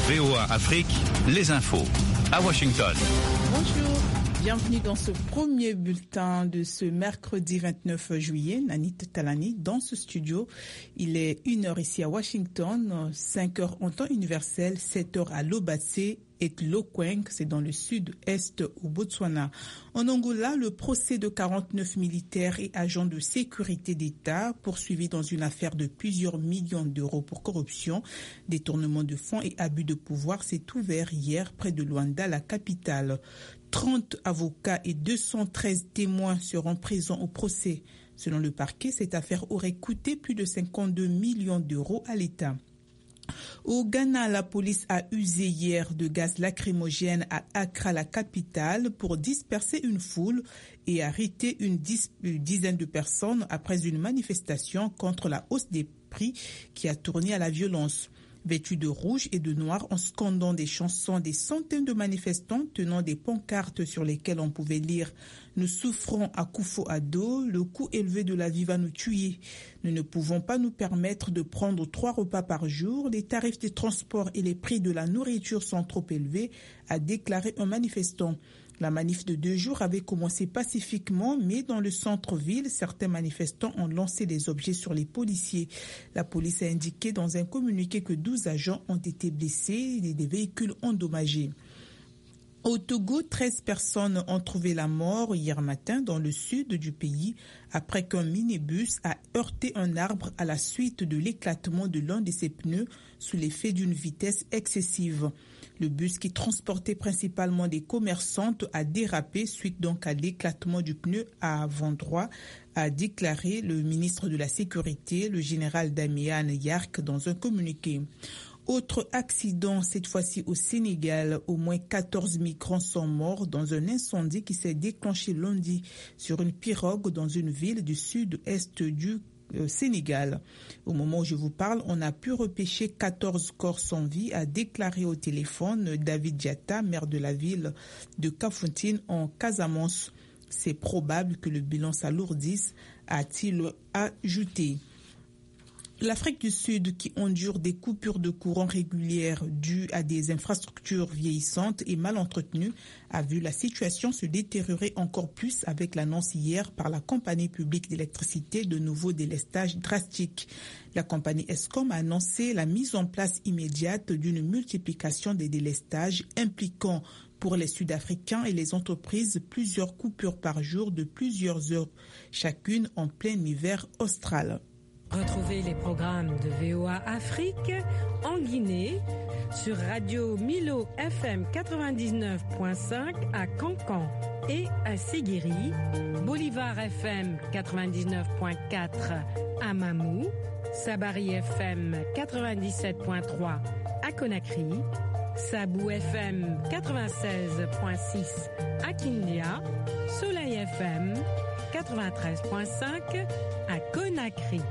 VOA Afrique, les infos à Washington. Bonjour, bienvenue dans ce premier bulletin de ce mercredi 29 juillet. Nanit Talani dans ce studio. Il est 1h ici à Washington, 5h en temps universel, 7h à Lobatse et Lokweng, c'est dans le sud-est au Botswana. En Angola, le procès de 49 militaires et agents de sécurité d'État poursuivis dans une affaire de plusieurs millions d'euros pour corruption, détournement de fonds et abus de pouvoir s'est ouvert hier près de Luanda, la capitale. 30 avocats et 213 témoins seront présents au procès. Selon le parquet, cette affaire aurait coûté plus de 52 millions d'euros à l'État. Au Ghana, la police a usé hier de gaz lacrymogène à Accra, la capitale, pour disperser une foule et arrêter une dizaine de personnes après une manifestation contre la hausse des prix qui a tourné à la violence. Vêtus de rouge et de noir en scandant des chansons, des centaines de manifestants tenant des pancartes sur lesquelles on pouvait lire « Nous souffrons à Akufo-Addo, le coût élevé de la vie va nous tuer. Nous ne pouvons pas nous permettre de prendre 3 repas par jour. Les tarifs des transports et les prix de la nourriture sont trop élevés », a déclaré un manifestant. La manif de 2 jours avait commencé pacifiquement, mais dans le centre-ville, certains manifestants ont lancé des objets sur les policiers. La police a indiqué dans un communiqué que 12 agents ont été blessés et des véhicules endommagés. Au Togo, 13 personnes ont trouvé la mort hier matin dans le sud du pays après qu'un minibus a heurté un arbre à la suite de l'éclatement de l'un de ses pneus sous l'effet d'une vitesse excessive. Le bus qui transportait principalement des commerçantes a dérapé suite donc à l'éclatement du pneu à avant droit, a déclaré le ministre de la Sécurité, le général Damian Yark, dans un communiqué. Autre accident, cette fois-ci au Sénégal. Au moins 14 migrants sont morts dans un incendie qui s'est déclenché lundi sur une pirogue dans une ville du sud-est du Sénégal. Au moment où je vous parle, on a pu repêcher 14 corps sans vie, a déclaré au téléphone David Diatta, maire de la ville de Kafountine en Casamance. C'est probable que le bilan s'alourdisse, a-t-il ajouté. L'Afrique du Sud, qui endure des coupures de courant régulières dues à des infrastructures vieillissantes et mal entretenues, a vu la situation se détériorer encore plus avec l'annonce hier par la compagnie publique d'électricité de nouveaux délestages drastiques. La compagnie Eskom a annoncé la mise en place immédiate d'une multiplication des délestages impliquant pour les Sud-Africains et les entreprises plusieurs coupures par jour de plusieurs heures, chacune en plein hiver austral. Retrouvez les programmes de VOA Afrique en Guinée sur Radio Milo FM 99.5 à Cancan et à Sigiri, Bolivar FM 99.4 à Mamou, Sabari FM 97.3 à Conakry, Sabou FM 96.6 à Kindia, Soleil FM 93.5 à Conakry.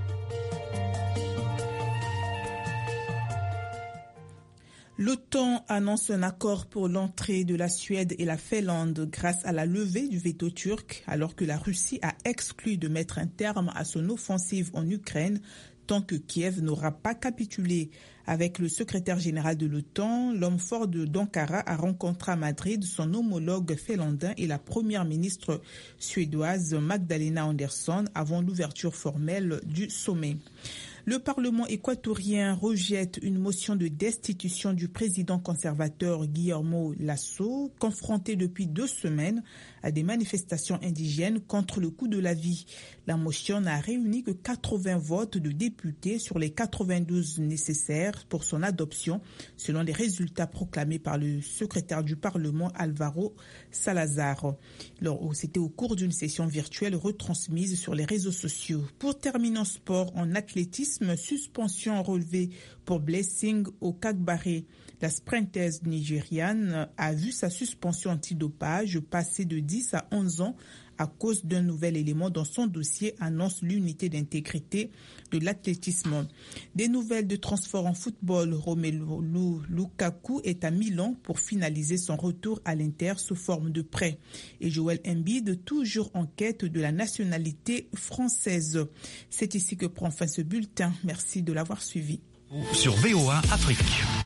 L'OTAN annonce un accord pour l'entrée de la Suède et la Finlande grâce à la levée du veto turc, alors que la Russie a exclu de mettre un terme à son offensive en Ukraine tant que Kiev n'aura pas capitulé. Avec le secrétaire général de l'OTAN, l'homme fort d'Ankara a rencontré à Madrid son homologue finlandais et la première ministre suédoise Magdalena Andersson avant l'ouverture formelle du sommet. Le Parlement équatorien rejette une motion de destitution du président conservateur Guillermo Lasso, confronté depuis 2 semaines à des manifestations indigènes contre le coût de la vie. La motion n'a réuni que 80 votes de députés sur les 92 nécessaires pour son adoption, selon les résultats proclamés par le secrétaire du Parlement Álvaro Salazar. C'était au cours d'une session virtuelle retransmise sur les réseaux sociaux. Pour terminer en sport, en athlétisme, suspension relevée pour Blessing au Kagbare. La sprinteuse nigériane a vu sa suspension antidopage passer de 10 à 11 ans à cause d'un nouvel élément dans son dossier, annonce l'unité d'intégrité de l'athlétisme. Des nouvelles de transfert en football. Romelu Lukaku est à Milan pour finaliser son retour à l'Inter sous forme de prêt. Et Joel Embiid, toujours en quête de la nationalité française. C'est ici que prend fin ce bulletin. Merci de l'avoir suivi. Sur VOA Afrique.